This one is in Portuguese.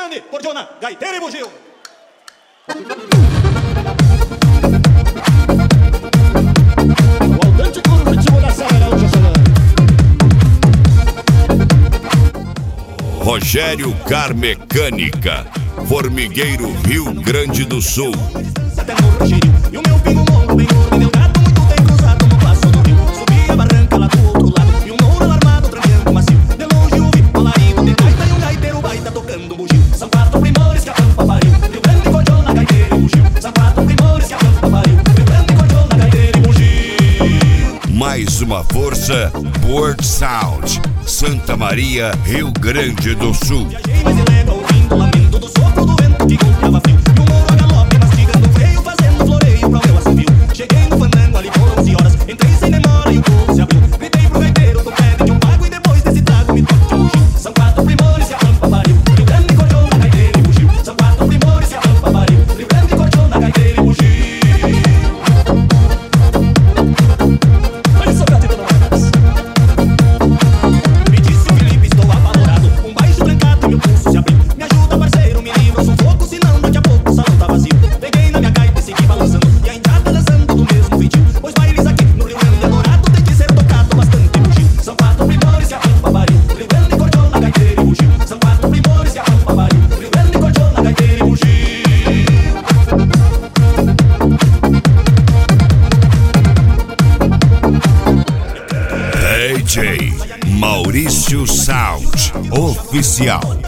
Grande, cordiona, gaiteiro e bugio. O autêntico ritmo da Serra Gaúcha chegando. Rogério Car Mecânica, Formigueiro, Rio Grande do Sul. Até no Rogério, e o meu pingo longo, bem gordo, e meu gato muito bem cruzado no passo do rio. Subi a barranca lá do outro lado, e um mouro alarmado, tranqueando macio. De longe ouvi falarinho de gaita, e um gaiteiro baita tocando bugio. São quatro primores que a pampa pariu, Rio Grande, cordiona, gaiteiro e bugio. São quatro primores que a pampa pariu, Rio Grande, cordiona, gaiteiro e bugio. Mais uma força, World Sound, Santa Maria, Rio Grande do Sul. Viajei mais de légua, ouvindo o lamento do sopro do vento que golpeava frio. E o mouro a galope, mastigando o freio, fazendo floreio pra o meu assovio. Cheguei no fandango ali por 11 horas, entrei sem demora e o povo se abriu. Gritei pro gaiteiro, tu pede que eu pago e depois desse trago me toque um bugio. São quatro primores que a pampa pariu, Rio Grande, cordiona, gaiteiro e bugio. São quatro primores que a pampa pariu, Rio Grande, cordiona, gaiteiro e bugio. Olha só, Cátia, me disse o Felipe, estou apavorado. Um baixo trancado e meu pulso se abriu. Me ajuda, parceiro, me livra, eu sou fogo, senão daqui a pouco o salão tá vazio. Peguei na minha gaita e segui balançando, e a entrada dançando do mesmo feitio. Pois bailes aqui no Rio Grande Dourado tem que ser tocado bastante bugio. São quatro primores que a pampa pariu, Rio Grande, cordiona, gaiteiro e bugio. São quatro primores que a pampa pariu, Rio Grande, cordiona, gaiteiro e bugio. DJ Maurício Sound Oficial.